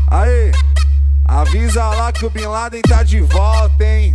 Aí, avisa lá que o Bin Laden tá de volta, hein?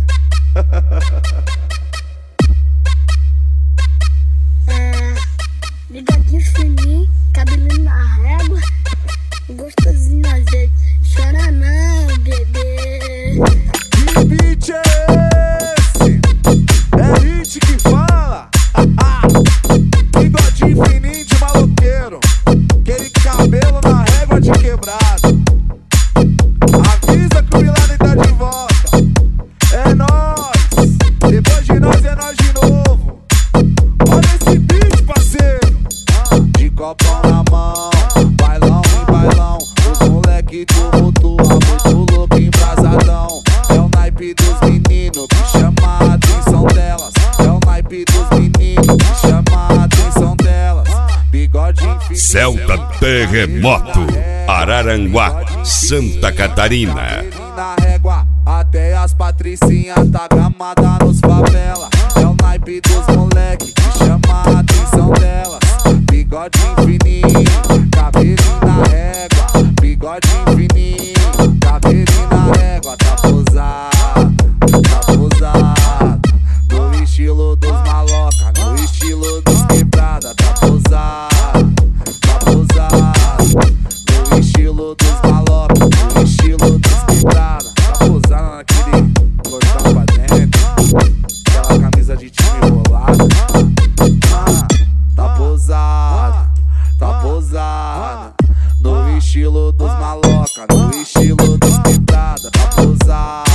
Bigodinho fininho, cabelinho na régua, gostosinho às vezes. Chora não, bebê. Que beat é esse? É hit que fala? Bigodinho fininho de maloqueiro, aquele cabelo na régua de quebrado. Avisa que o Bin Laden tá de volta. É nóis, depois de nós é nós de novo. Olha esse beat, parceiro. De copão na mão, bailão em bailão. Os moleque tumultua, muito louco, embrasadão. É o naipe dos meninos que chama a atenção delas. É o naipe dos meninos que chama a atenção delas. Bigodinho fininho. Celta Terremoto, Araranguá, Santa Catarina. Na régua, até as patricinhas tá gamada nos favela. É o naipe dos moleque que chama a atenção delas. Bigodinho fininho, cabelinho na régua. Bigodinho fininho, cabelinho na régua. Tá posado, tá posado. No estilo dos maloca, no estilo dos quebrada. Tá posado, tá posado. No estilo dos maloca, no estilo dos quebrada. Tá posado naquele gordão pra dentro, aquela camisa de time bolada. Tá posado, tá posado. No estilo dos maloca, no estilo dos quebrada. Tá posado.